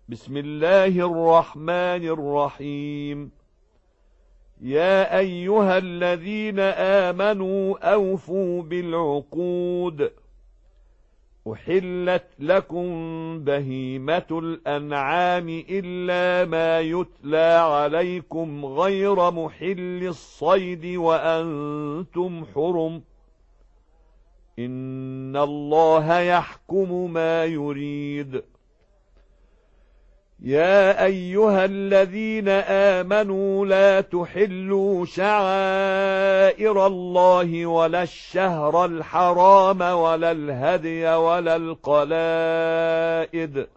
بسم الله الرحمن الرحيم. يا أيها الذين آمنوا أوفوا بالعقود. أحلت لكم بهيمة الأنعام إلا ما يتلى عليكم غير محل الصيد وأنتم حرم. إن الله يحكم ما يريد. يا أيها الذين آمنوا لا تحلوا شعائر الله ولا الشهر الحرام ولا الهدي ولا القلائد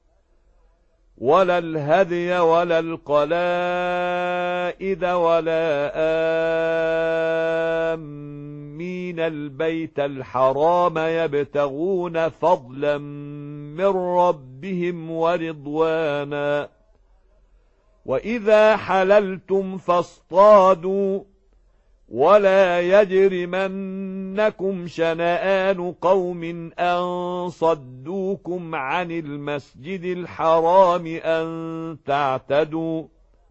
ولا آمين البيت الحرام يبتغون فضلا من ربهم ورضوانا. وإذا حللتم فاصطادوا ولا يجرمنكم شنآن قوم أن صدوكم عن المسجد الحرام أن تعتدوا.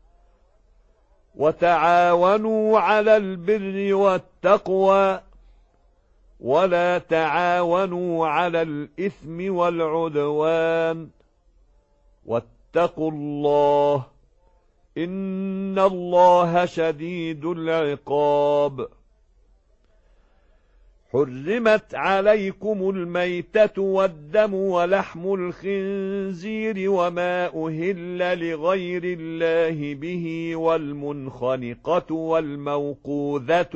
وتعاونوا على البر والتقوى ولا تعاونوا على الإثم والعدوان. واتقوا الله إن الله شديد العقاب. حرمت عليكم الميتة والدم ولحم الخنزير وما أهل لغير الله به والمنخنقة والموقوذة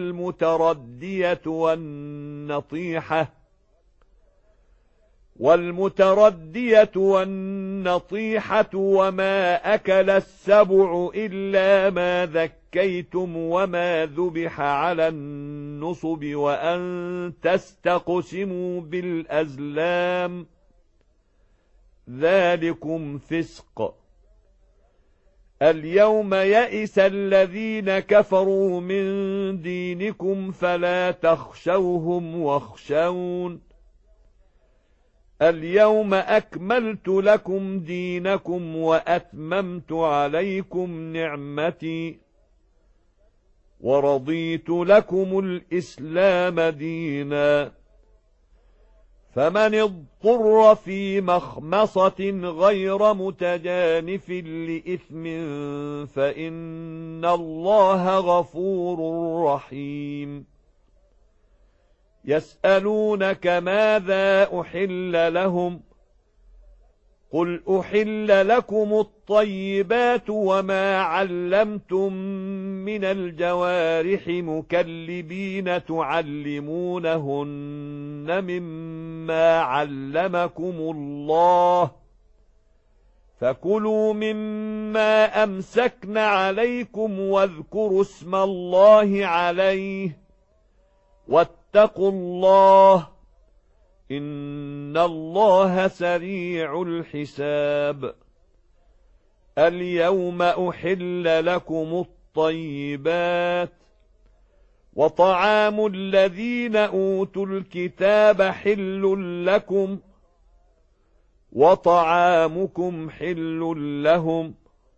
والمتردية والنطيحة وما أكل السبع إلا ما ذكيتم وما ذبح على النصب وأن تستقسموا بالأزلام ذلكم فسق. اليوم يئس الذين كفروا من دينكم فلا تخشوهم واخشون. اليوم أكملت لكم دينكم وأتممت عليكم نعمتي ورضيت لكم الإسلام دينا. فمن اضطر في مخمصة غير متجانف لإثم فإن الله غفور رحيم. يسألونك ماذا أحل لهم قل أحل لكم الطيبات وما علمتم من الجوارح مكلبين تعلمونهن مما علمكم الله فكلوا مما أمسكن عليكم واذكروا اسم الله عليه واتقوا الله إن الله سريع الحساب. اليوم أحل لكم الطيبات وطعام الذين أوتوا الكتاب حل لكم وطعامكم حل لهم.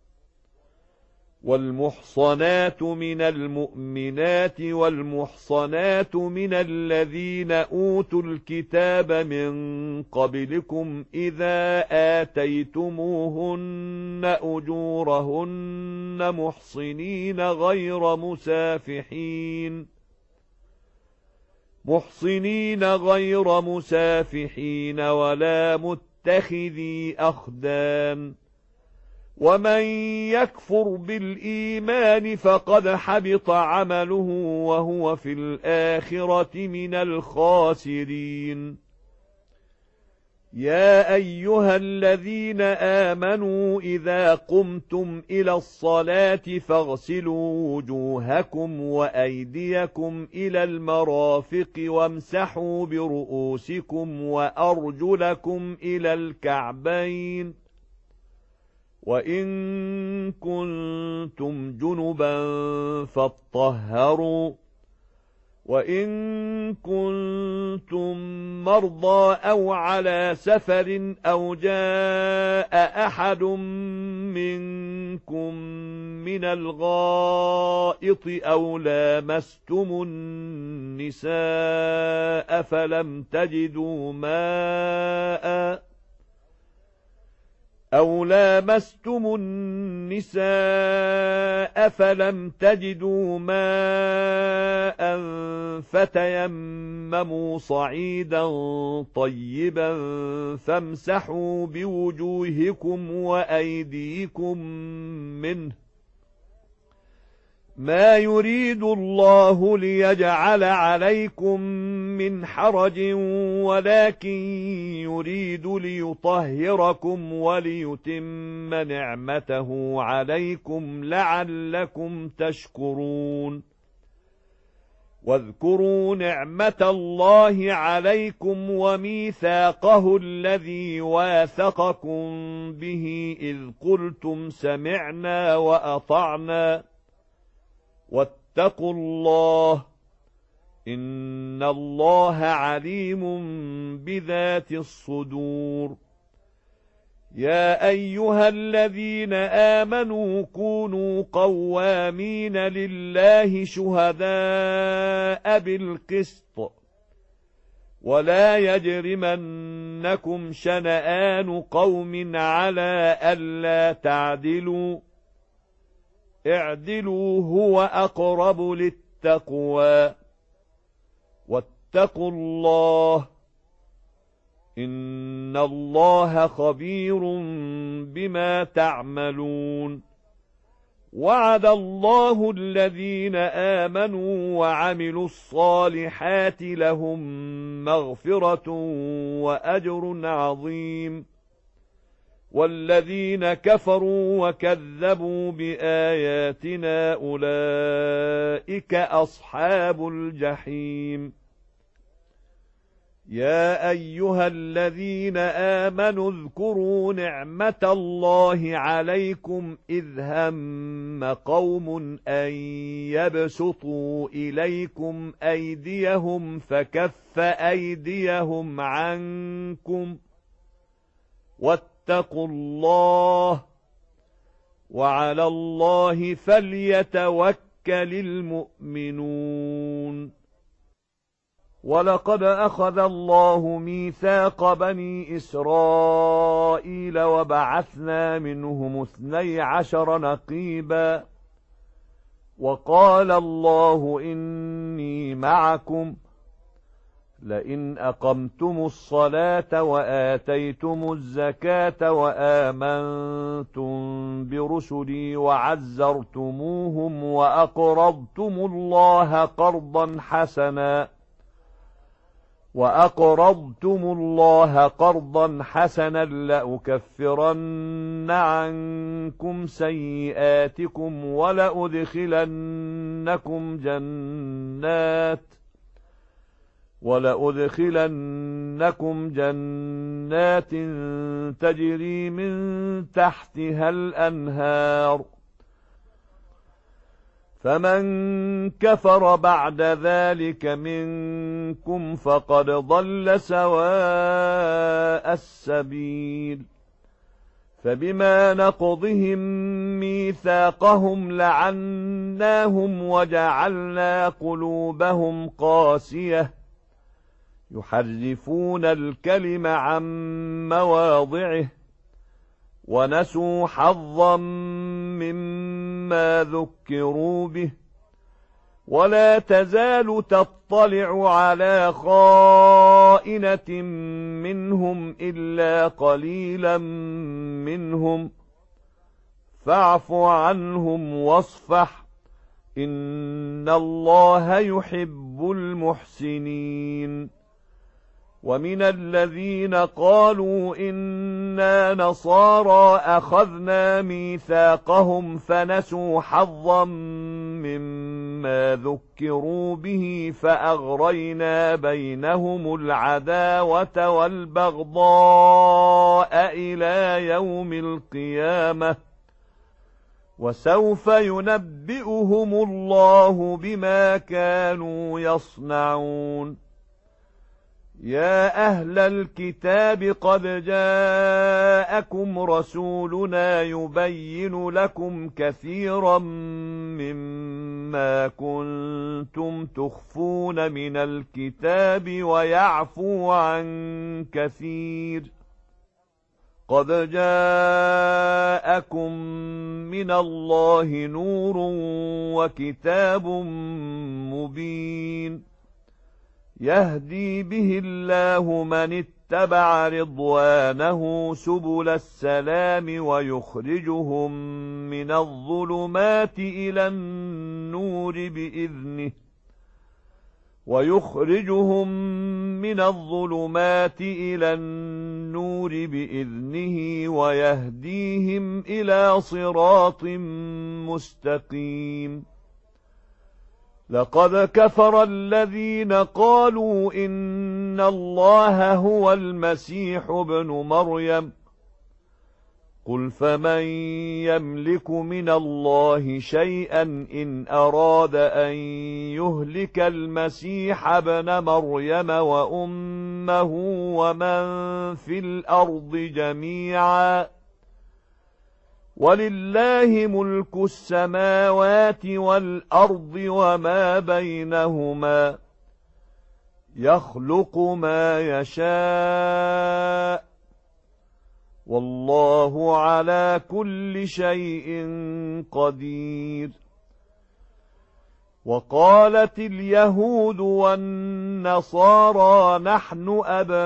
والمحصنات من المؤمنات والمحصنات من الذين أوتوا الكتاب من قبلكم إذا آتيتموهن أجورهن محصنين غير مسافحين ولا متخذي أخدان. ومن يكفر بالإيمان فقد حبط عمله وهو في الآخرة من الخاسرين. يا أيها الذين آمنوا إذا قمتم إلى الصلاة فاغسلوا وجوهكم وأيديكم إلى المرافق وامسحوا برؤوسكم وأرجلكم إلى الكعبين وإن كنتم جنبا فاطهروا وإن كنتم مرضى أو على سفر أو جاء أحد منكم من الغائط أو لامستم النساء فلم تجدوا ماء فتيمموا صعيدا طيبا فامسحوا بوجوهكم وأيديكم منه ما يريد الله ليجعل عليكم من حرج ولكن يريد ليطهركم وليتم نعمته عليكم لعلكم تشكرون واذكروا نعمة الله عليكم وميثاقه الذي واثقكم به إذ قلتم سمعنا وأطعنا واتقوا الله إن الله عليم بذات الصدور يا أيها الذين آمنوا كونوا قوامين لله شهداء بالقسط ولا يجرمنكم شنآن قوم على ألا تعدلوا اعدلوا هو أقرب للتقوى واتقوا الله إن الله خبير بما تعملون وعد الله الذين آمنوا وعملوا الصالحات لهم مغفرة وأجر عظيم والذين كفروا وكذبوا بآياتنا أولئك أصحاب الجحيم يا أيها الذين آمنوا اذكروا نعمة الله عليكم إذ هم قوم أن يبسطوا إليكم أيديهم فكف أيديهم عنكم واتقوا الله وعلى الله فليتوكل المؤمنون ولقد أخذ الله ميثاق بني إسرائيل وبعثنا منهم 12 نقيبا وقال الله إني معكم لئن أقمتم الصلاة وآتيتم الزكاة وآمنتم برسلي وعزرتموهم وأقرضتم الله قرضا حسنا لأكفرن عنكم سيئاتكم ولأدخلنكم جنات تجري من تحتها الأنهار فمن كفر بعد ذلك منكم فقد ضل سواء السبيل فبما نقضهم ميثاقهم لعناهم وجعلنا قلوبهم قاسية يحرفون الكلم عن مواضعه ونسوا حظا مما ذكروا به ولا تزال تطلع على خائنة منهم إلا قليلا منهم فاعف عنهم واصفح إن الله يحب المحسنين ومن الذين قالوا إنا نصارى أخذنا ميثاقهم فنسوا حظا مما ذكروا به فأغرينا بينهم العداوة والبغضاء إلى يوم القيامة وسوف ينبئهم الله بما كانوا يصنعون. يا أهل الكتاب قد جاءكم رسولنا يبين لكم كثيرا مما كنتم تخفون من الكتاب ويعفو عن كثير. قد جاءكم من الله نور وكتاب مبين يهدي به الله من اتبع رضوانه سبل السلام ويخرجهم من الظلمات إلى النور بإذنه ويهديهم إلى صراط مستقيم. لقد كفر الذين قالوا إن الله هو المسيح ابن مريم قل فمن يملك من الله شيئا إن أراد أن يهلك المسيح ابن مريم وأمه ومن في الأرض جميعا ولله ملك السماوات والأرض وما بينهما يخلق ما يشاء والله على كل شيء قدير. وقالت اليهود والنصارى نحن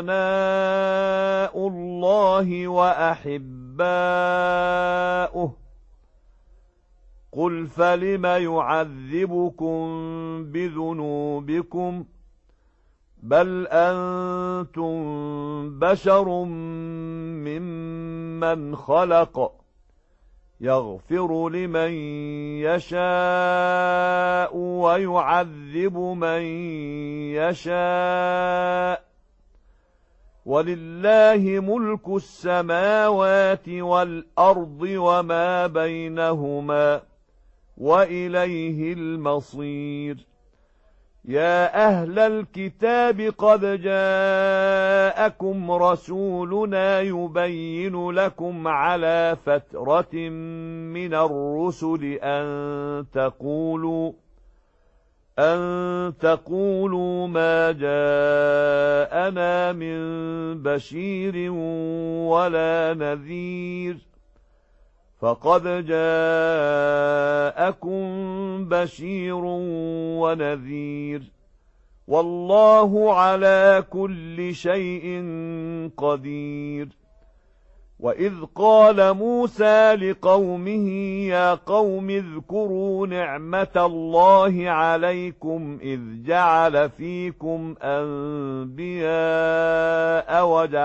أبناء الله وأحباؤه قل فلم يعذبكم بذنوبكم بل أنتم بشر ممن خلق يغفر لمن يشاء ويعذب من يشاء ولله ملك السماوات والأرض وما بينهما وإليه المصير. يا أهل الكتاب قد جاءكم رسولنا يبين لكم على فترة من الرسل أن تقولوا ما جاءنا من بشير ولا نذير فقد جاءكم بشير ونذير والله على كل شيء قدير. وإذ قال موسى لقومه يا قوم اذكروا نعمة الله عليكم إذ جعل فيكم أنبياء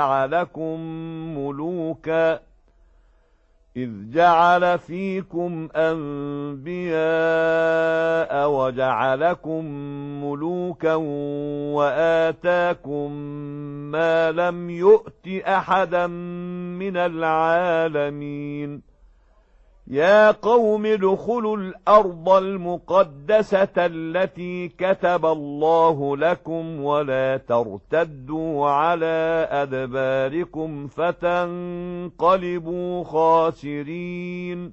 وجعلكم ملوكا وآتاكم ما لم يؤت أحدا من العالمين. يا قوم ادخلوا الأرض المقدسة التي كتب الله لكم ولا ترتدوا على أدباركم فتنقلبوا خاسرين.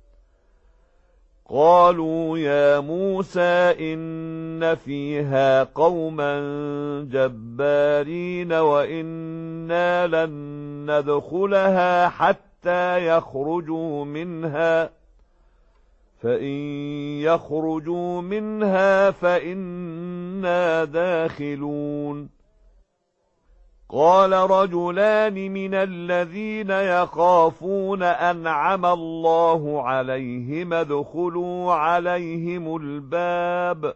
قالوا يا موسى إن فيها قوما جبارين وإنا لن ندخلها حتى يخرجوا منها فإن يخرجوا منها فإنا داخلون. قال رجلان من الذين يخافون أنعم الله عليهم ادخلوا عليهم الباب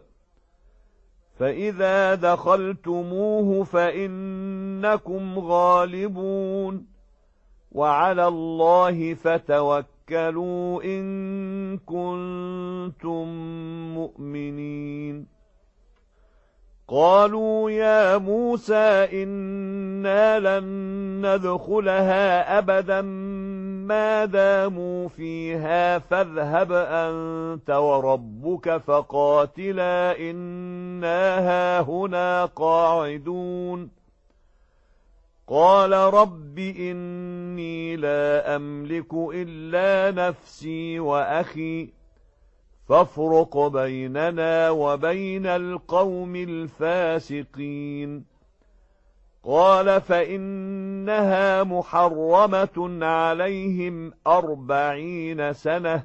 فإذا دخلتموه فإنكم غالبون وعلى الله فتوكلوا إن كنتم مؤمنين. قالوا يا موسى إنا لن ندخلها أبدا ما داموا فيها فاذهب أنت وربك فقاتلا إنا هاهنا قاعدون قال رب إني لا أملك إلا نفسي وأخي فافرق بيننا وبين القوم الفاسقين قال فإنها محرمة عليهم 40 سنة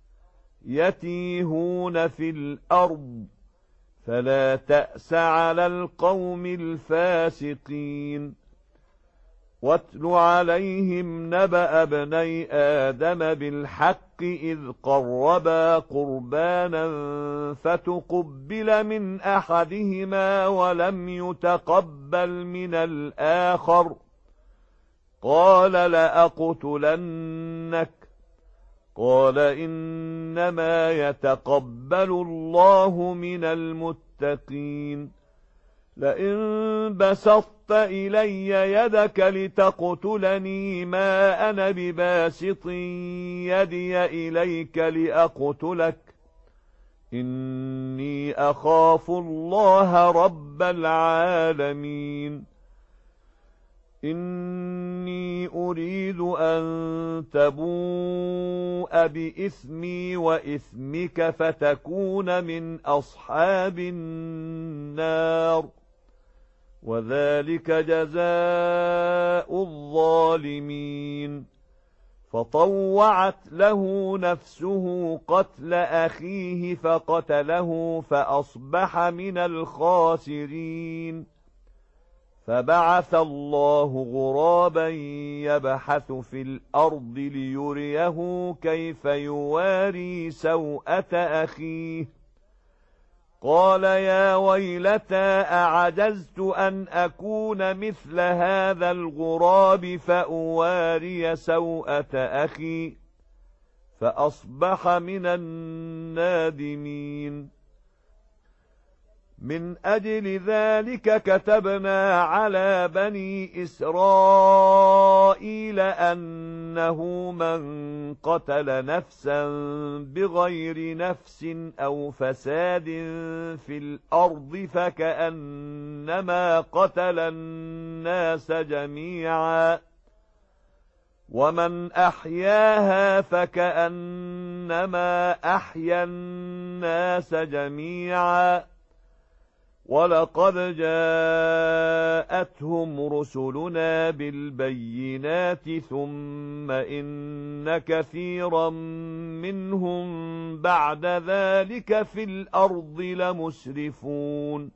يتيهون في الأرض فلا تأس على القوم الفاسقين واتل عليهم نبأ ابني آدم بالحق إذ قربا قربانا فتقبل من أحدهما ولم يتقبل من الآخر قال لأقتلنك قال إنما يتقبل الله من المتقين لئن بسطت إلي يدك لتقتلني ما أنا بباسط يدي إليك لأقتلك إني أخاف الله رب العالمين إني أريد أن تبوء بإثمي وإثمك فتكون من أصحاب النار وذلك جزاء الظالمين فطوعت له نفسه قتل أخيه فقتله فأصبح من الخاسرين فبعث الله غرابا يبحث في الأرض ليريه كيف يواري سوءة أخيه قال يا ويلتى أعجزت أن أكون مثل هذا الغراب فأواري سوءة أخي فأصبح من النادمين من أجل ذلك كتبنا على بني إسرائيل أنه من قتل نفسا بغير نفس أو فساد في الأرض فكأنما قتل الناس جميعا ومن أحياها فكأنما أحيا الناس جميعا ولقد جاءتهم رسلنا بالبينات ثم إن كثيرا منهم بعد ذلك في الأرض لمسرفون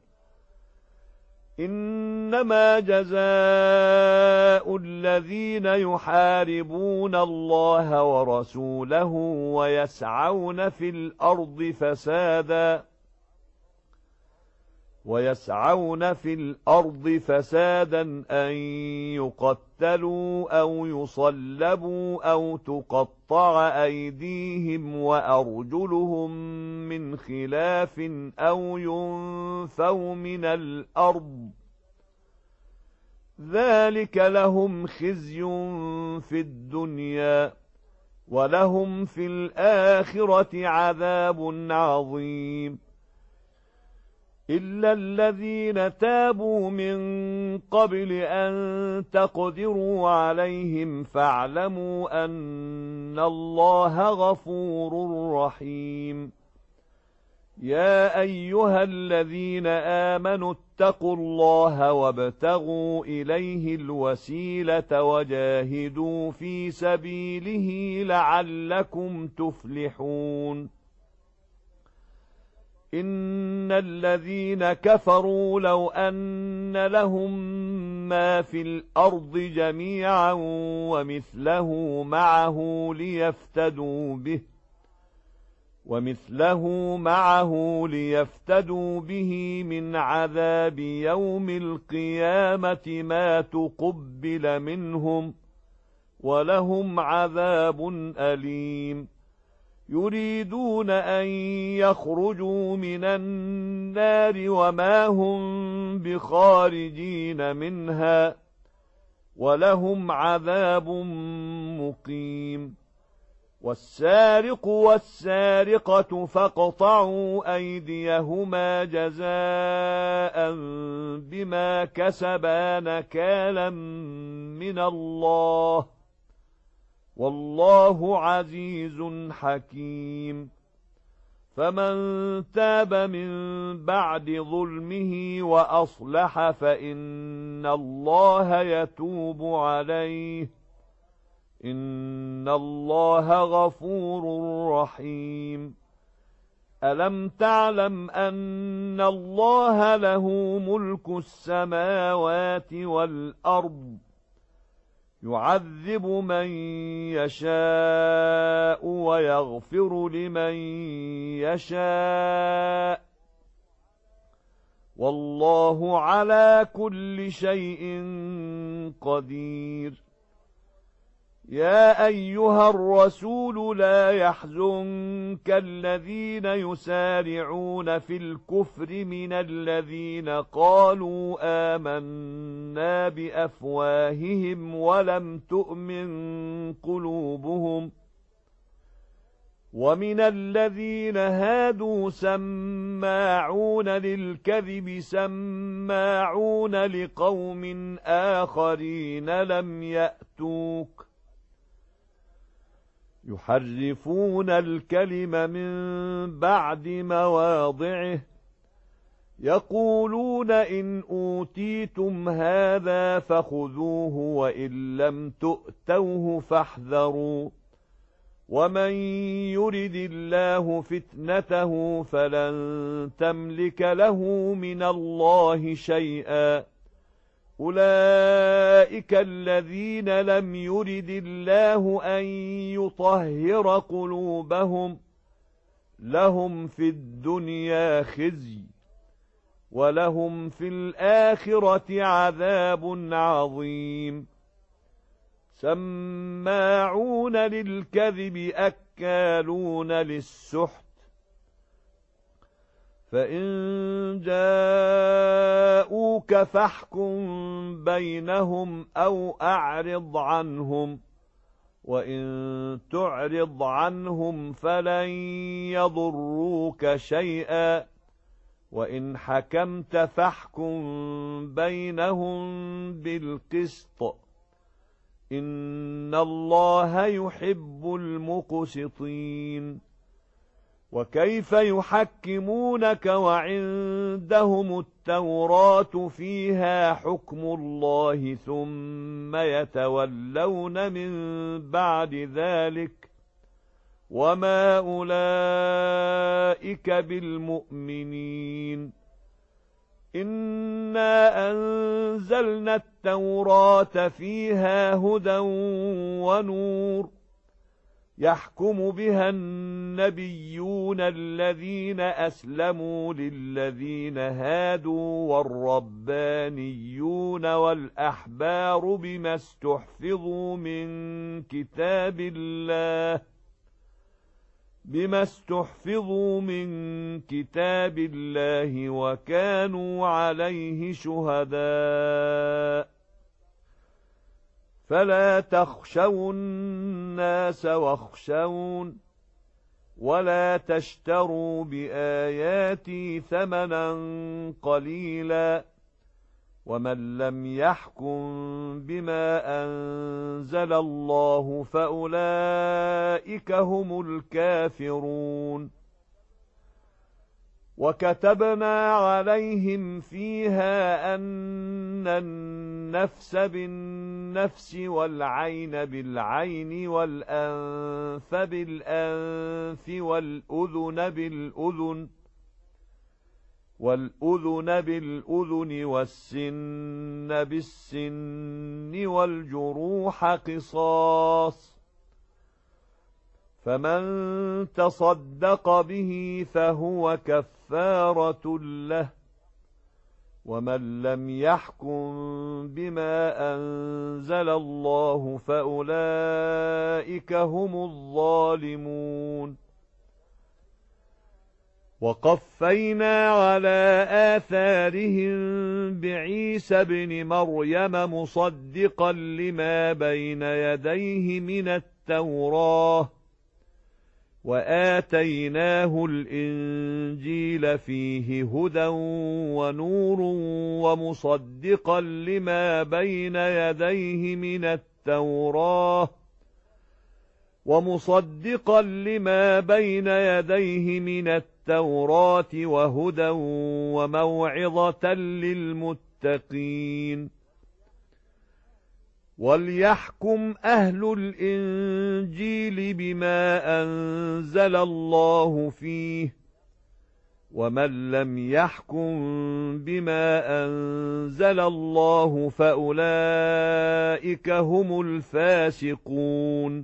إنما جزاء الذين يحاربون الله ورسوله ويسعون في الأرض فسادا أن يقتلوا أو يصلبوا أو تقطع أيديهم وأرجلهم من خلاف أو ينفوا من الأرض ذلك لهم خزي في الدنيا ولهم في الآخرة عذاب عظيم إلا الذين تابوا من قبل أن تقدروا عليهم فاعلموا أن الله غفور رحيم يا أيها الذين آمنوا اتقوا الله وابتغوا إليه الوسيلة وجاهدوا في سبيله لعلكم تفلحون إن الذين كفروا لو أن لهم ما في الأرض جميعا ومثله معه ليفتدوا به من عذاب يوم القيامة ما تقبل منهم ولهم عذاب أليم يريدون أن يخرجوا من النار وما هم بخارجين منها ولهم عذاب مقيم والسارق والسارقة فاقطعوا أيديهما جزاء بما كسبا نكالا من الله والله عزيز حكيم فمن تاب من بعد ظلمه وأصلح فإن الله يتوب عليه إن الله غفور رحيم ألم تعلم أن الله له ملك السماوات والأرض يعذب من يشاء ويغفر لمن يشاء والله على كل شيء قدير يا أيها الرسول لا يحزنك الذين يسارعون في الكفر من الذين قالوا آمنا بأفواههم ولم تؤمن قلوبهم ومن الذين هادوا سماعون للكذب سماعون لقوم آخرين لم يأتوك يحرفون الكلم من بعد مواضعه يقولون إن أوتيتم هذا فخذوه وإن لم تؤتوه فاحذروا ومن يرد الله فتنته فلن تملك له من الله شيئا أولئك الذين لم يرد الله أن يطهر قلوبهم لهم في الدنيا خزي ولهم في الآخرة عذاب عظيم سماعون للكذب أكالون للسحت فإن جاءوك فاحكم بينهم أو أعرض عنهم وإن تعرض عنهم فلن يضروك شيئا وإن حكمت فاحكم بينهم بالقسط إن الله يحب المقسطين وكيف يحكمونك وعندهم التوراة فيها حكم الله ثم يتولون من بعد ذلك وما أولئك بالمؤمنين إنا أنزلنا التوراة فيها هدى ونور يحكم بها النبيون الذين أسلموا للذين هادوا والربانيون والأحبار بما استحفظوا من كتاب الله وكانوا عليه شهداء فلا تخشوا الناس واخشون ولا تشتروا بآياتي ثمنا قليلا ومن لم يحكم بما أنزل الله فأولئك هم الكافرون وكتبنا عليهم فيها أن النفس بالنفس والعين بالعين والأنف بالأنف والأذن بالأذن والسن بالسن والجروح قصاص فمن تصدق به فهو كفارة له ومن لم يحكم بما أنزل الله فأولئك هم الظالمون وقفينا على آثارهم بعيسى ابن مريم مصدقا لما بين يديه من التوراة وآتيناه الإنجيل فيه هدى ونور ومصدقا لما بين يديه من التوراة وهدى وموعظة للمتقين. وليحكم أهل الإنجيل بما أنزل الله فيه، ومن لم يحكم بما أنزل الله فأولئك هم الفاسقون.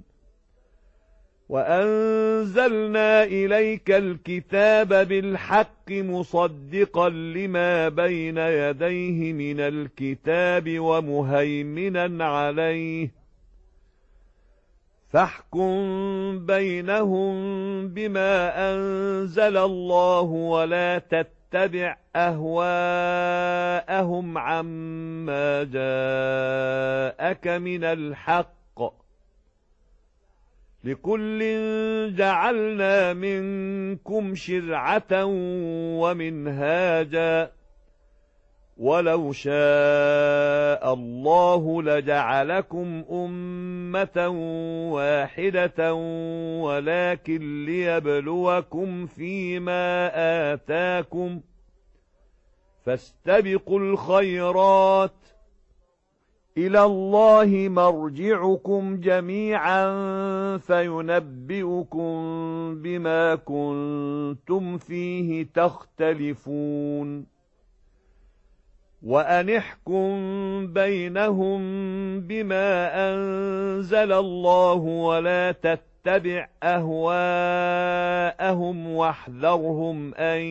وأنزلنا إليك الكتاب بالحق مصدقا لما بين يديه من الكتاب ومهيمنا عليه، فاحكم بينهم بما أنزل الله ولا تتبع أهواءهم عما جاءك من الحق، لكل جعلنا منكم شرعة ومنهاجا، ولو شاء الله لجعلكم أمة واحدة ولكن ليبلوكم فيما آتاكم، فاستبقوا الخيرات، إلى الله مرجعكم جميعا فينبئكم بما كنتم فيه تختلفون. وأنحكم بينهم بما أنزل الله ولا تتبع أهواءهم واحذرهم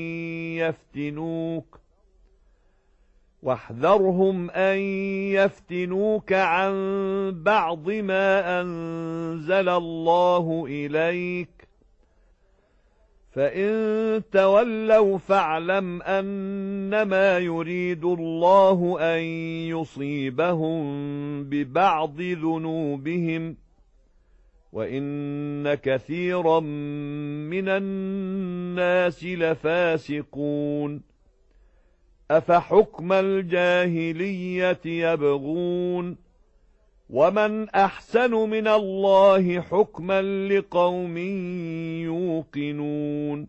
أن يفتنوك عن بعض ما أنزل الله إليك، فإن تولوا فاعلم أنما يريد الله أن يصيبهم ببعض ذنوبهم، وإن كثيرا من الناس لفاسقون. أفحكم الجاهلية يبغون، ومن أحسن من الله حكما لقوم يوقنون.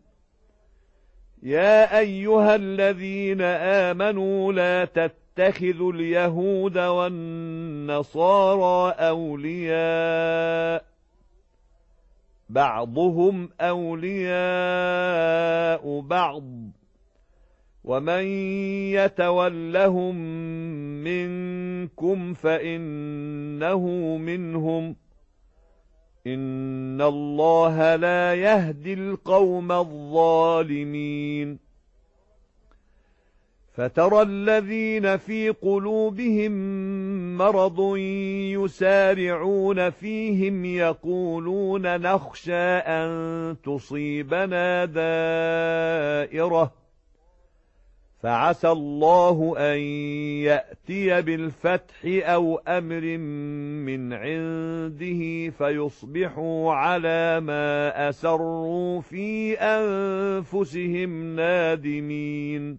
يا أيها الذين آمنوا لا تتخذوا اليهود والنصارى أولياء، بعضهم أولياء بعض، ومن يتولهم منكم فإنه منهم، إن الله لا يهدي القوم الظالمين. فترى الذين في قلوبهم مرض يسارعون فيهم يقولون نخشى أن تصيبنا دائرة، فعسى الله أن يأتي بالفتح أو أمر من عنده فيصبحوا على ما أسروا في أنفسهم نادمين.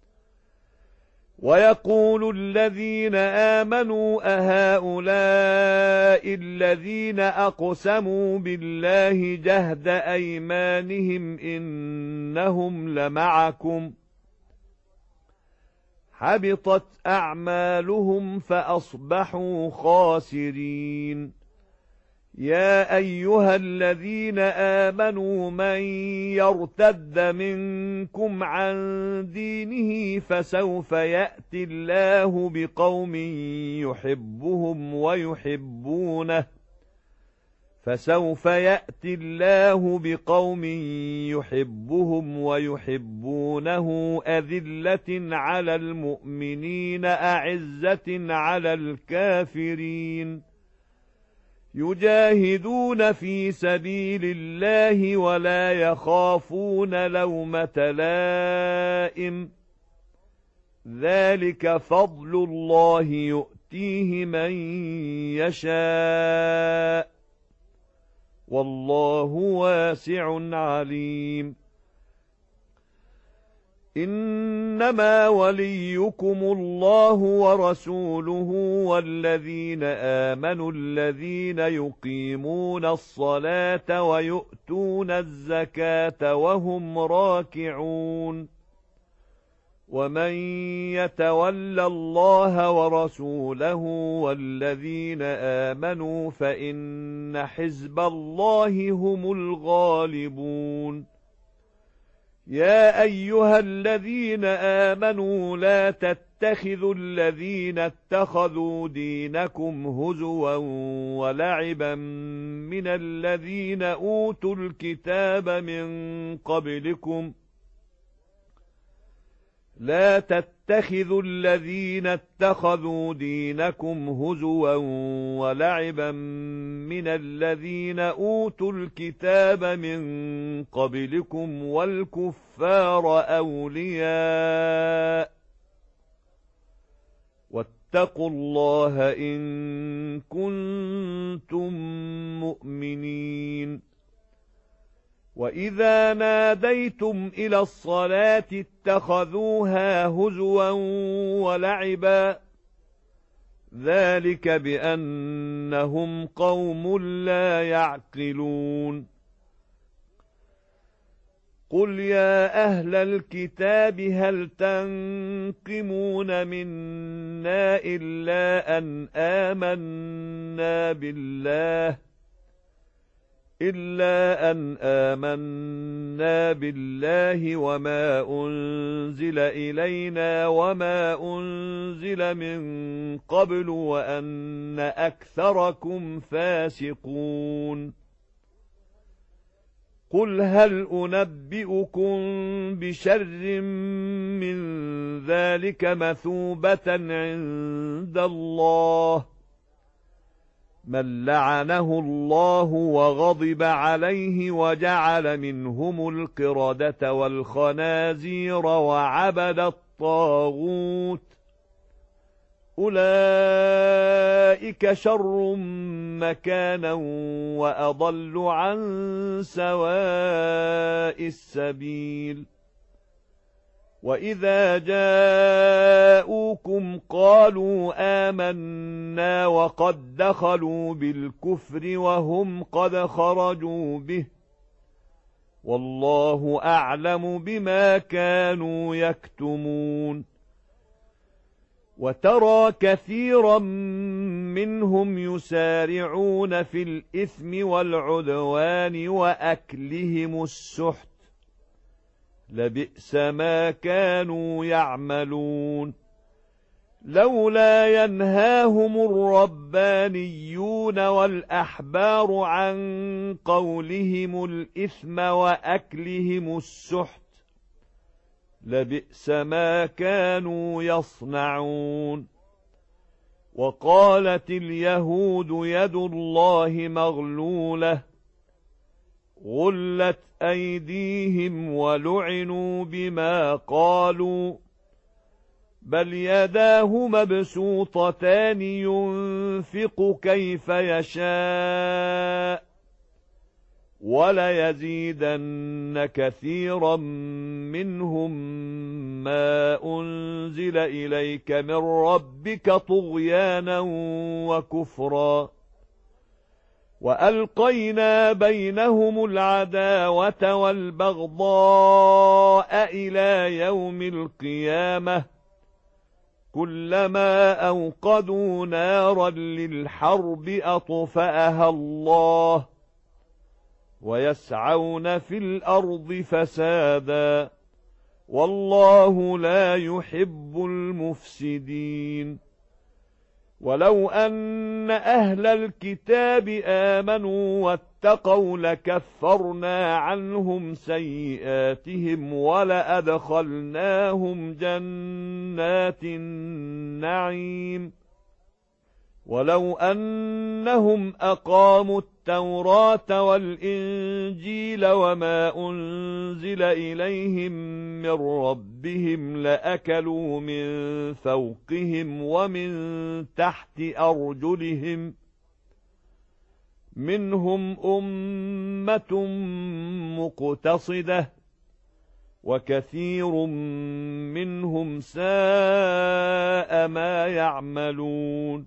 ويقول الذين آمنوا أهؤلاء الذين أقسموا بالله جهد أيمانهم إنهم لمعكم، حبطت أعمالهم فأصبحوا خاسرين. يا أيها الذين آمنوا من يرتد منكم عن دينه فسوف يأتي الله بقوم يحبهم ويحبونه أذلة على المؤمنين أعزة على الكافرين يجاهدون في سبيل الله ولا يخافون لومة لائم ذلك فضل الله يؤتيه من يشاء والله واسع عليم إنما وليكم الله ورسوله والذين آمنوا الذين يقيمون الصلاة ويؤتون الزكاة وهم راكعون ومن يتول الله ورسوله والذين آمنوا فإن حزب الله هم الغالبون يا أيها الذين آمنوا لا تتخذوا الذين اتخذوا دينكم هزوا ولعبا من الذين أوتوا الكتاب من قبلكم لا تتخذوا الذين اتخذوا دينكم هزوا ولعبا من الذين أوتوا الكتاب من قبلكم والكفار أولياء واتقوا الله إن كنتم مؤمنين وإذا ناديتم إلى الصلاة اتخذوها هزوا ولعبا ذلك بأنهم قوم لا يعقلون قل يا أهل الكتاب هل تنقمون منا إلا أن آمنا بالله وما أنزل إلينا وما أنزل من قبل وأن أكثركم فاسقون قل هل أنبئكم بشر من ذلك مثوبة عند الله من لعنه الله وغضب عليه وجعل منهم القردة والخنازير وعبد الطاغوت أولئك شر مكانا وأضل عن سواء السبيل وإذا جاءوكم قالوا آمنا وقد دخلوا بالكفر وهم قد خرجوا به والله أعلم بما كانوا يكتمون وترى كثيرا منهم يسارعون في الإثم والعدوان وأكلهم السحت لبئس ما كانوا يعملون لولا ينهاهم الربانيون والأحبار عن قولهم الإثم وأكلهم السحت لبئس ما كانوا يصنعون وقالت اليهود يد الله مغلولة غلت أيديهم ولعنوا بما قالوا بل يداه مبسوطتان ينفق كيف يشاء وليزيدن كثيرا منهم ما أنزل إليك من ربك طغيانا وكفرا وألقينا بينهم العداوة والبغضاء إلى يوم القيامة كلما أوقدوا نارا للحرب أطفأها الله ويسعون في الأرض فسادا والله لا يحب المفسدين ولو أن أهل الكتاب آمنوا واتقوا لكفرنا عنهم سيئاتهم ولأدخلناهم جنات النعيم ولو أنهم أقاموا التوراة والإنجيل وما أنزل إليهم من ربهم لأكلوا من فوقهم ومن تحت أرجلهم منهم أمة مقتصدة وكثير منهم ساء ما يعملون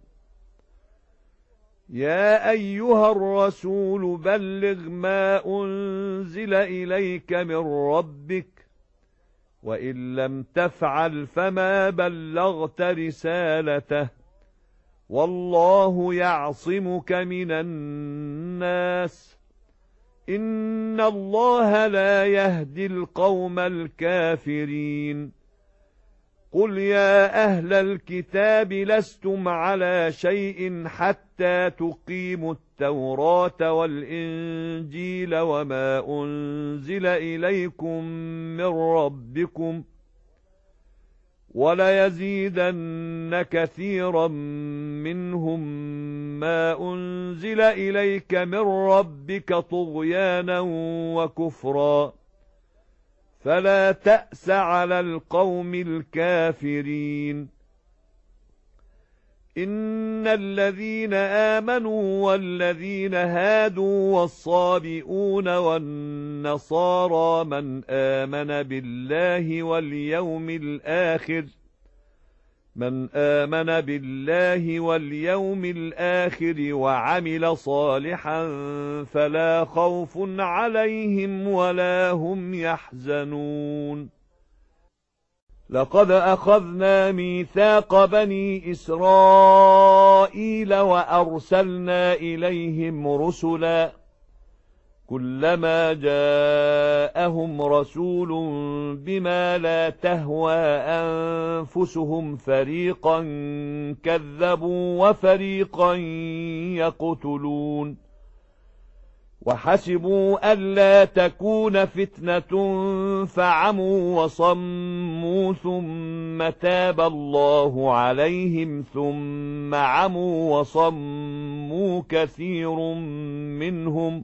يا أيها الرسول بلغ ما أنزل إليك من ربك وإن لم تفعل فما بلغت رسالته والله يعصمك من الناس إن الله لا يهدي القوم الكافرين قل يا أهل الكتاب لستم على شيء حتى تقيموا التوراة والإنجيل وما أنزل إليكم من ربكم وليزيدن كثيرا منهم ما أنزل إليك من ربك طغيانا وكفرا فلا تأس على القوم الكافرين إن الذين آمنوا والذين هادوا والصابئون والنصارى من آمن بالله واليوم الآخر وعمل صالحا فلا خوف عليهم ولا هم يحزنون لقد أخذنا ميثاق بني إسرائيل وأرسلنا إليهم رسلا كلما جاءهم رسول بما لا تهوى أنفسهم فريقا كذبوا وفريقا يقتلون وحسبوا ألا تكون فتنة فعموا وصموا ثم تاب الله عليهم ثم عموا وصموا كثير منهم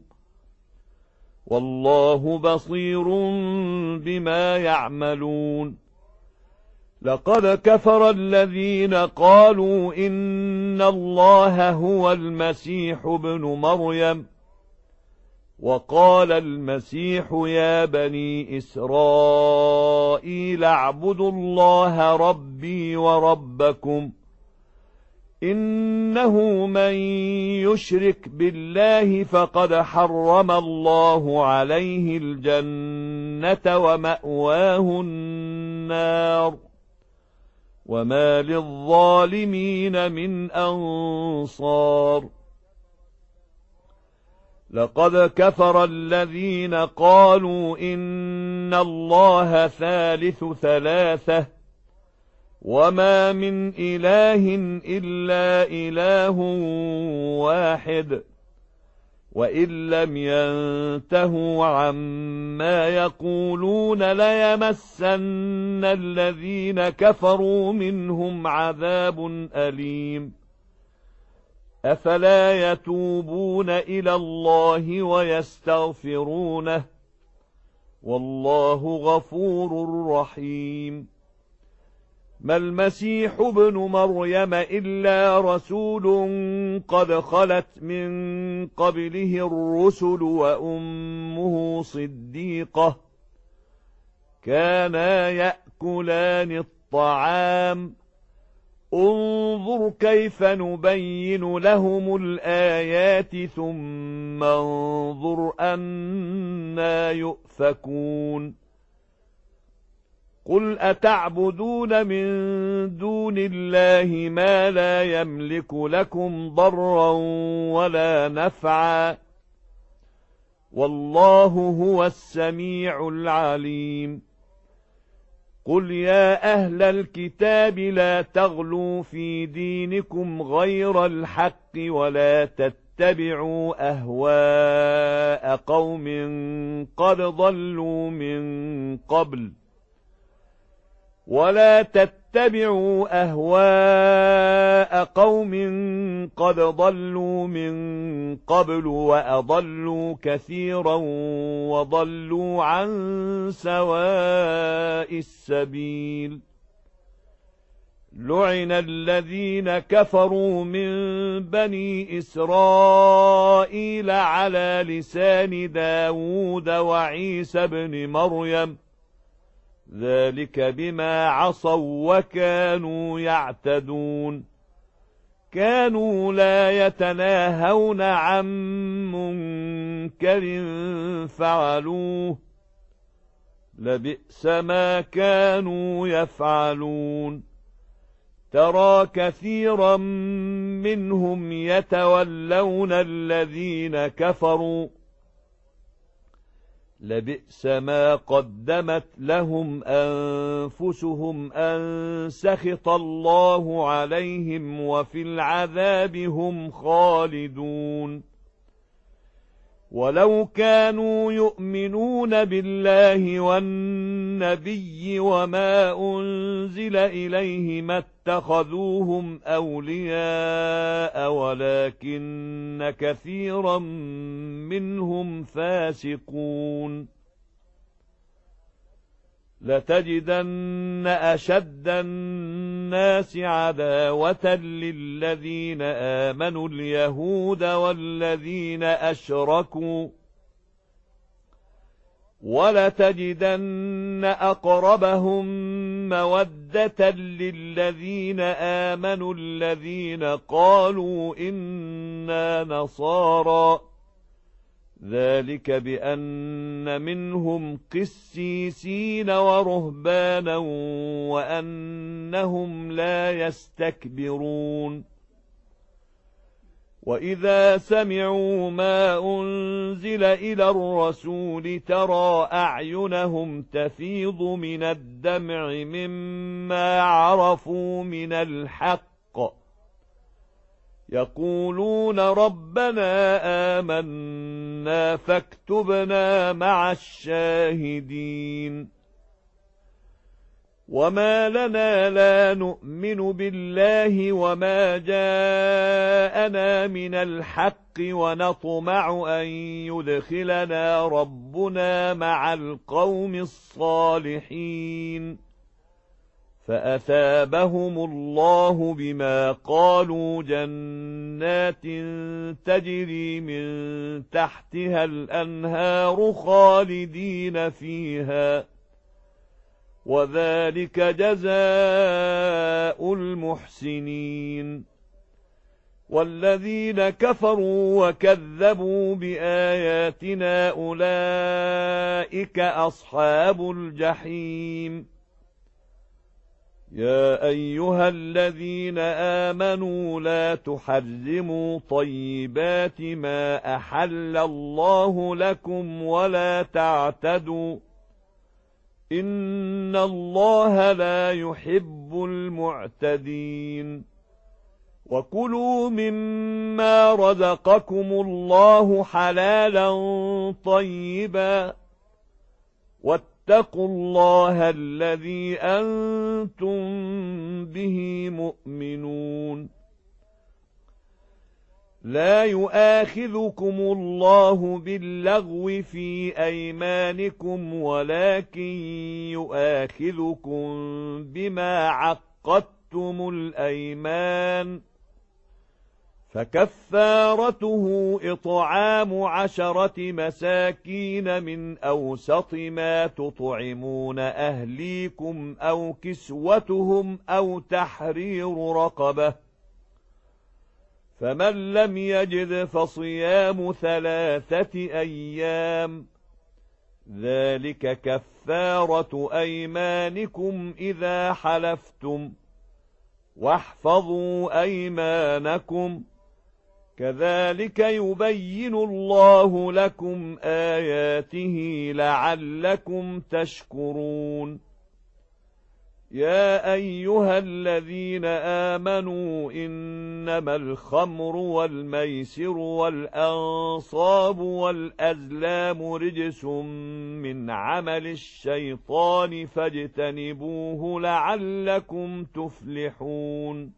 والله بصير بما يعملون لقد كفر الذين قالوا إن الله هو المسيح ابن مريم وقال المسيح يا بني إسرائيل اعبدوا الله ربي وربكم إنه من يشرك بالله فقد حرم الله عليه الجنة ومأواه النار وما للظالمين من أنصار لقد كفر الذين قالوا إن الله ثالث ثلاثة وما من إله إلا إله واحد وإن لم ينتهوا عما يقولون ليمسن الذين كفروا منهم عذاب أليم أفلا يتوبون إلى الله ويستغفرونه والله غفور رحيم ما المسيح ابن مريم إلا رسول قد خلت من قبله الرسل وأمه صديقة كانا يأكلان الطعام انظر كيف نبين لهم الآيات ثم انظر أنا يؤفكون قل أتعبدون من دون الله ما لا يملك لكم ضرا ولا نفعا والله هو السميع العليم قل يا أهل الكتاب لا تغلوا في دينكم غير الحق ولا تتبعوا أهواء قوم قد ضلوا من قبل ولا تتبعوا تتبعوا أهواء قوم قد ضلوا من قبل وأضلوا كثيرا وضلوا عن سواء السبيل. لعن الذين كفروا من بني إسرائيل على لسان داود وعيسى بن مريم ذلك بما عصوا وكانوا يعتدون. كانوا لا يتناهون عن منكر فعلوه لبئس ما كانوا يفعلون. ترى كثيرا منهم يتولون الذين كفروا لبئس ما قدمت لهم أنفسهم أن سخط الله عليهم وفي العذاب هم خالدون. ولو كانوا يؤمنون بالله والنبي وما أنزل إليه ما اتخذوهم أولياء ولكن كثيرا منهم فاسقون. لتجدن أشد الناس عداوة للذين آمنوا اليهود والذين أشركوا ولتجدن أقربهم مودة للذين آمنوا الذين قالوا إنا نصارى ذلك بأن منهم قسيسين ورهبانا وأنهم لا يستكبرون. وإذا سمعوا ما أنزل إلى الرسول ترى أعينهم تفيض من الدمع مما عرفوا من الحق يقولون ربنا آمنا فاكتبنا مع الشاهدين. وما لنا لا نؤمن بالله وما جاءنا من الحق ونطمع أن يدخلنا ربنا مع القوم الصالحين. فأثابهم الله بما قالوا جنات تجري من تحتها الأنهار خالدين فيها وذلك جزاء المحسنين. والذين كفروا وكذبوا بآياتنا أولئك أصحاب الجحيم. يا أيها الذين آمنوا لا تحرموا طيبات ما أحل الله لكم ولا تعتدوا إن الله لا يحب المعتدين. وكلوا مما رزقكم الله حلالا طيبا واتقوا الله الذي أنتم به مؤمنون. لا يؤاخذكم الله باللغو في أيمانكم ولكن يؤاخذكم بما عقدتم الأيمان فكفارته إطعام 10 مساكين من أوسط ما تطعمون أهليكم أو كسوتهم أو تحرير رقبة فمن لم يجد فصيام 3 أيام ذلك كفارة أيمانكم إذا حلفتم واحفظوا أيمانكم كذلك يبين الله لكم آياته لعلكم تشكرون. يا أيها الذين آمنوا إنما الخمر والميسر والأنصاب والأزلام رجس من عمل الشيطان فاجتنبوه لعلكم تفلحون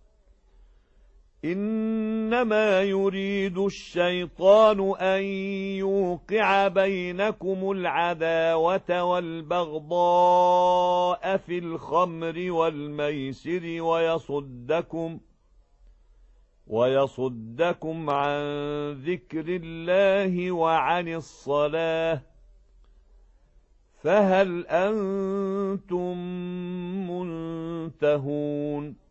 إنما يريد الشيطان أن يوقع بينكم العداوة والبغضاء في الخمر والميسر ويصدكم عن ذكر الله وعن الصلاة فهل أنتم منتهون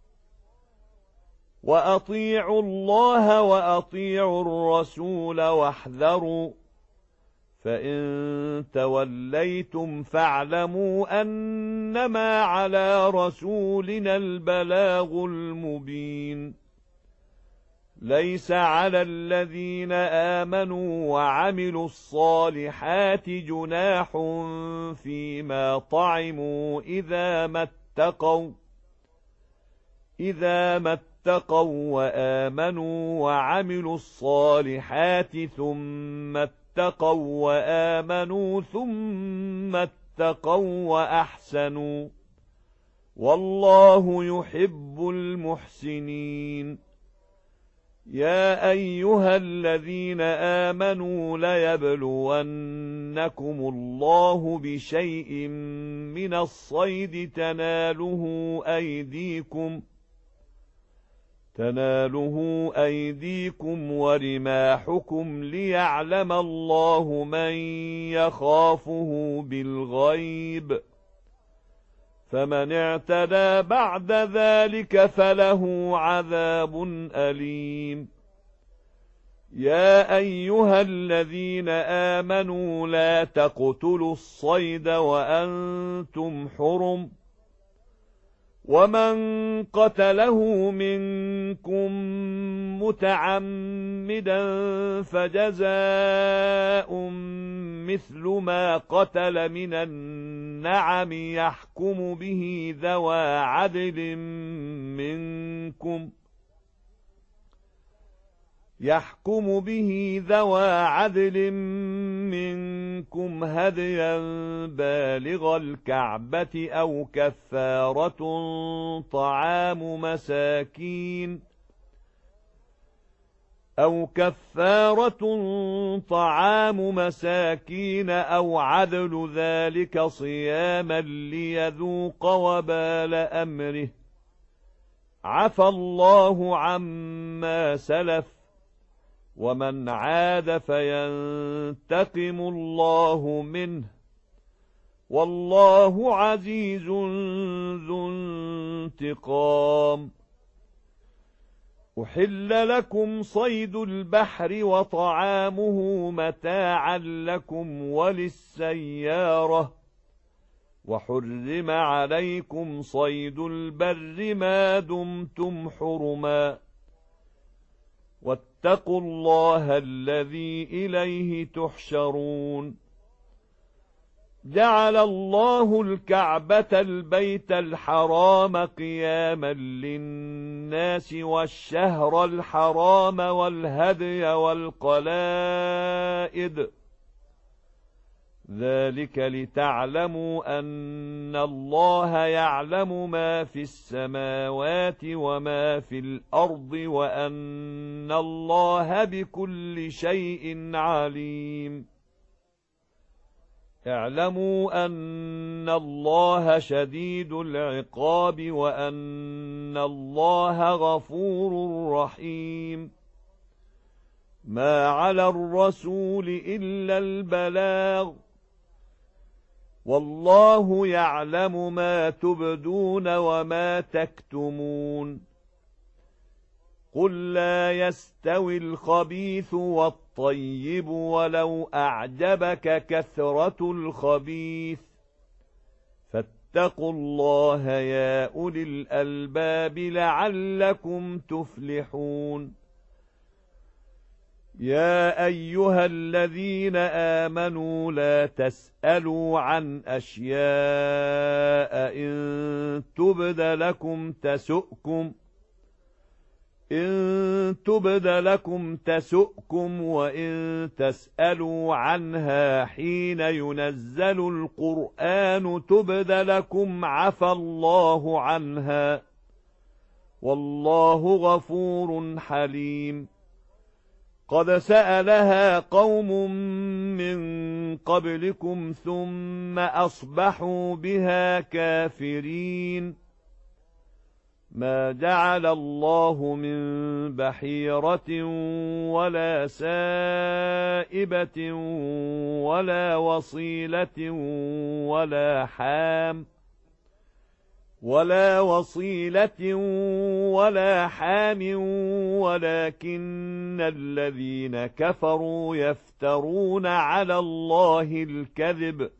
وأطيعوا الله وأطيعوا الرسول واحذروا فإن توليتم فاعلموا أنما على رسولنا البلاغ المبين ليس على الذين آمنوا وعملوا الصالحات جناح فيما طعموا إذا ما اتقوا وآمنوا وعملوا الصالحات ثم اتقوا وآمنوا ثم اتقوا وأحسنوا والله يحب المحسنين يا أيها الذين آمنوا ليبلونكم الله بشيء من الصيد تناله أيديكم ورماحكم ليعلم الله من يخافه بالغيب فمن اعتدى بعد ذلك فله عذاب أليم يا أيها الذين آمنوا لا تقتلوا الصيد وأنتم حرم ومن قتله منكم متعمدا فجزاء مثل ما قتل من النعم يحكم به ذوى عدل منكم هديا بالغ الكعبة أو كفارة طعام مساكين أو عدل ذلك صياما ليذوق وبال أمره عفى الله عما سلف ومن عاد فينتقم الله منه والله عزيز ذو انتقام أحل لكم صيد البحر وطعامه متاعا لكم وللسيارة وحرم عليكم صيد البر ما دمتم حرما واتقوا الله الذي إليه تحشرون جعل الله الكعبة البيت الحرام قياما للناس والشهر الحرام والهدي والقلائد ذلك لتعلموا أن الله يعلم ما في السماوات وما في الأرض وأن الله بكل شيء عليم اعلموا أن الله شديد العقاب وأن الله غفور رحيم ما على الرسول إلا البلاغ والله يعلم ما تبدون وما تكتمون قل لا يستوي الخبيث والطيب ولو أعجبك كثرة الخبيث فاتقوا الله يا أولي الألباب لعلكم تفلحون يا أيها الذين آمنوا لا تسألوا عن أشياء إن تبد لكم تسؤكم وإن تسألوا عنها حين ينزل القرآن تبد لكم عفى الله عنها والله غفور حليم. قد سألها قوم من قبلكم ثم أصبحوا بها كافرين. ما جعل الله من بحيرة ولا سائبة ولا وصيلة ولا حام ولكن الذين كفروا يفترون على الله الكذب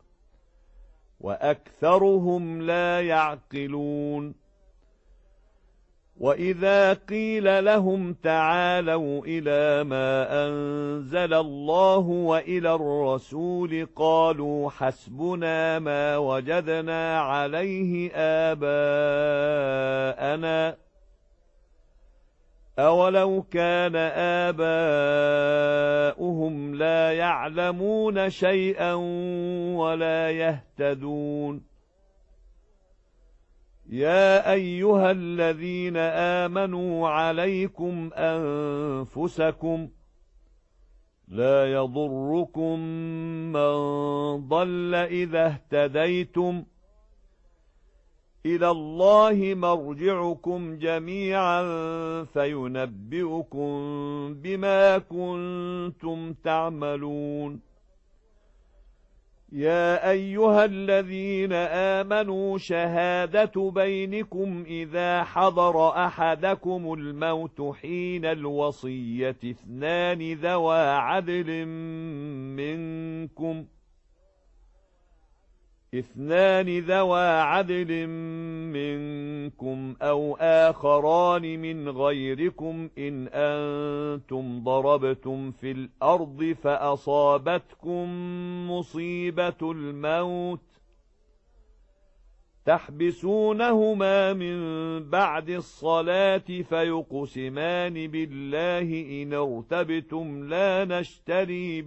وأكثرهم لا يعقلون. وإذا قيل لهم تعالوا إلى ما أنزل الله وإلى الرسول قالوا حسبنا ما وجدنا عليه آباءنا أولو كان آباؤهم لا يعلمون شيئا ولا يهتدون. يا أيها الذين آمنوا عليكم أنفسكم لا يضركم من ضل إذا اهتديتم إلى الله مرجعكم جميعا فينبئكم بما كنتم تعملون. يا أيها الذين آمنوا شهادة بينكم إذا حضر أحدكم الموت حين الوصية اثنان ذوى عدل منكم أو آخران من غيركم إن أنتم ضربتم في الأرض فأصابتكم مصيبة الموت تحبسونهما من بعد الصلاة فيقسمان بالله إن ارتبتم لا نشتري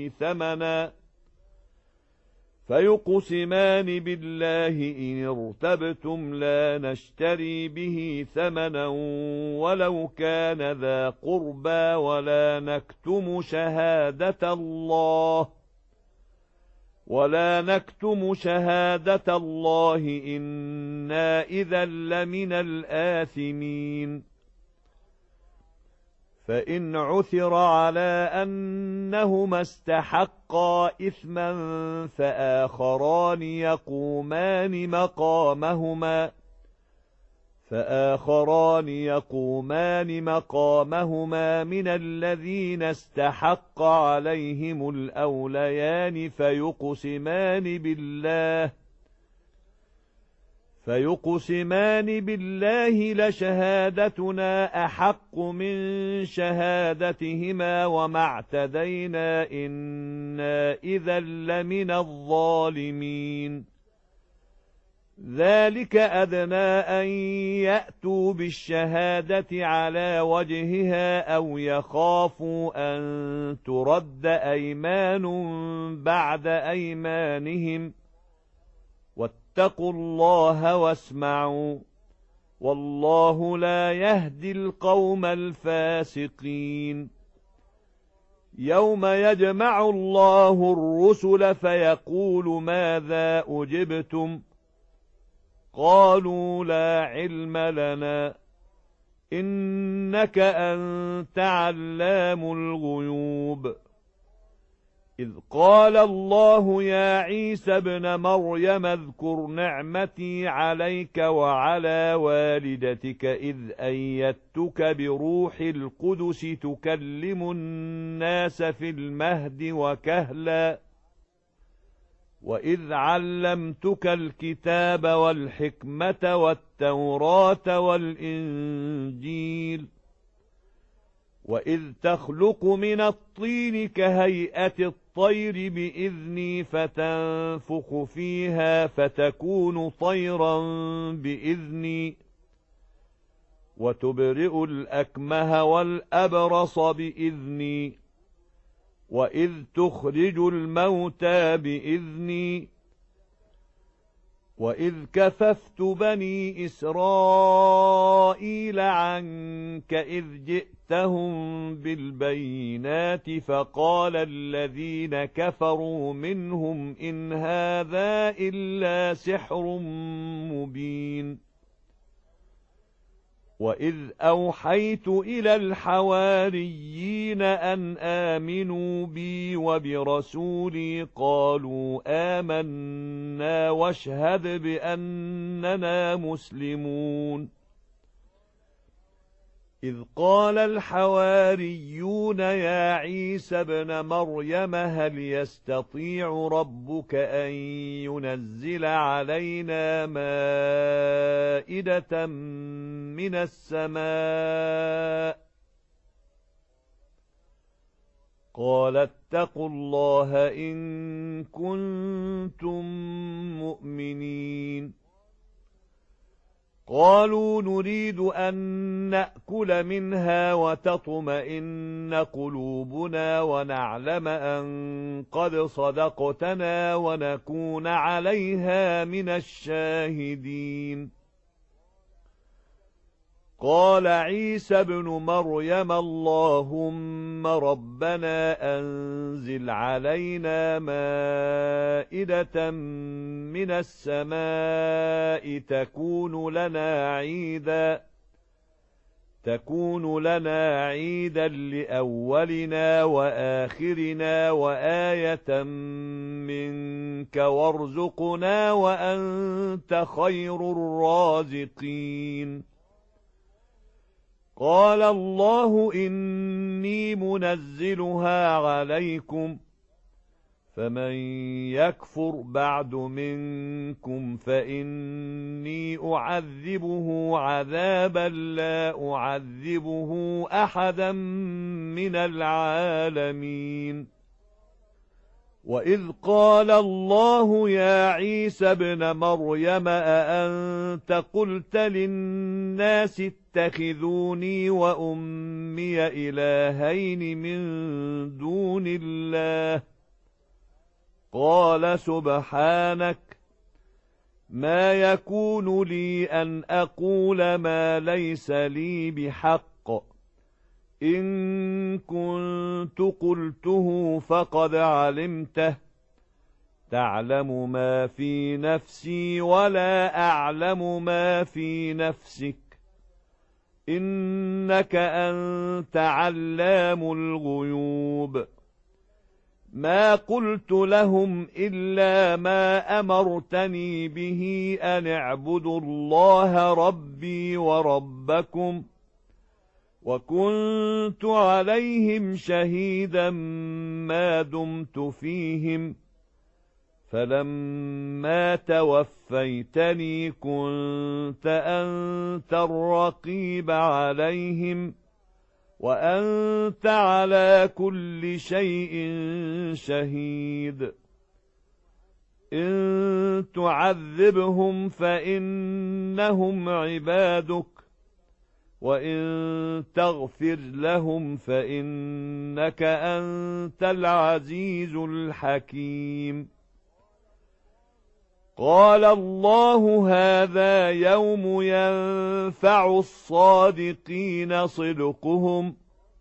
به ثمنا ولو كان ذا قربى ولا نكتم شهادة الله إنا إذا لمن الآثمين. فإن عثر على أنهما استحقا إثما فآخران يقومان مقامهما من الذين استحق عليهم الأوليان فيقسمان بالله لشهادتنا أحق من شهادتهما وما اعتدينا إنا إذا لمن الظالمين. ذلك أدنى أن يأتوا بالشهادة على وجهها أو يخافوا أن ترد أيمان بعد أيمانهم واتقوا الله واسمعوا والله لا يهدي القوم الفاسقين. يوم يجمع الله الرسل فيقول ماذا أجبتم قالوا لا علم لنا إنك أنت علام الغيوب. إذ قال الله يا عيسى ابن مريم اذكر نعمتي عليك وعلى والدتك إذ أيدتك بروح القدس تكلم الناس في المهد وكهلا وإذ علمتك الكتاب والحكمة والتوراة والإنجيل وإذ تخلق من الطين كهيئة الطير بإذني فتنفخ فيها فتكون طيرا بإذني وتبرئ الأكمه والأبرص بإذني وإذ تخرج الموتى بإذني وإذ كففت بني إسرائيل عنك إذ جئتهم بالبينات فقال الذين كفروا منهم إن هذا إلا سحر مبين وإذ أوحيت إلى الحواريين أن آمنوا بي وبرسولي قالوا آمنا واشهد بأننا مسلمون إذ قال الحواريون يا عيسى ابن مريم هل يستطيع ربك أن ينزل علينا مائدة من السماء قال اتقوا الله إن كنتم مؤمنين قالوا نريد أن نأكل منها وتطمئن قلوبنا ونعلم أن قد صدقتنا ونكون عليها من الشاهدين قال عيسى ابن مريم اللهم ربنا أنزل علينا مائدة من السماء تكون لنا عيدا لأولنا وآخرنا وآية منك وارزقنا وأنت خير الرازقين قال الله إني منزلها عليكم فمن يكفر بعد منكم فإني أعذبه عذابا لا أعذبه أحدا من العالمين وإذ قال الله يا عيسى ابن مريم أأنت قلت للناس اتخذوني وأمي إلهين من دون الله قال سبحانك ما يكون لي أن أقول ما ليس لي بحق إن كنت قلته فقد علمته تعلم ما في نفسي ولا أعلم ما في نفسك إنك أنت علام الغيوب ما قلت لهم إلا ما أمرتني به أن اعبدوا الله ربي وربكم وكنت عليهم شهيدا ما دمت فيهم فلما توفيتني كنت أنت الرقيب عليهم وأنت على كل شيء شهيد إن تعذبهم فإنهم عبادك وإن تغفر لهم فإنك أنت العزيز الحكيم قال الله هذا يوم ينفع الصادقين صدقهم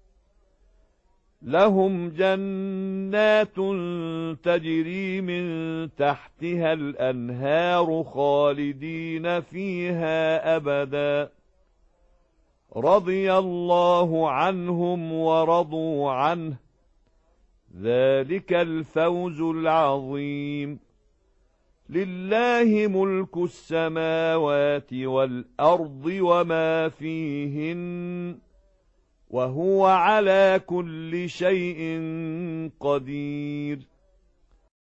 لهم جنات تجري من تحتها الأنهار خالدين فيها أبدا رضي الله عنهم ورضوا عنه ذلك الفوز العظيم لله ملك السماوات والأرض وما فيهن وهو على كل شيء قدير